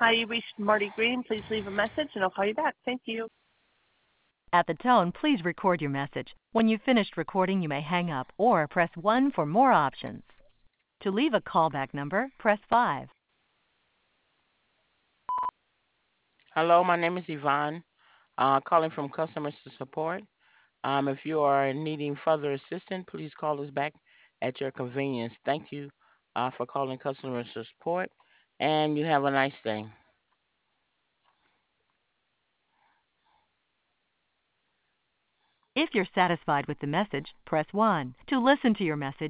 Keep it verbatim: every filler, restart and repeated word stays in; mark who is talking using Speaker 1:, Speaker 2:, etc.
Speaker 1: Hi, you reached Marty Green. Please leave a message and I'll call you back. Thank you.
Speaker 2: At the tone, please record your message. When you've finished recording, you may hang up or press one for more options. To leave a callback number, press five.
Speaker 3: Hello, my name is Yvonne, uh, calling from customer support. Um, if you are needing further assistance, please call us back at your convenience. Thank you uh, for calling customer support, and you have a nice day.
Speaker 2: If you're satisfied with the message, press one. To listen to your message,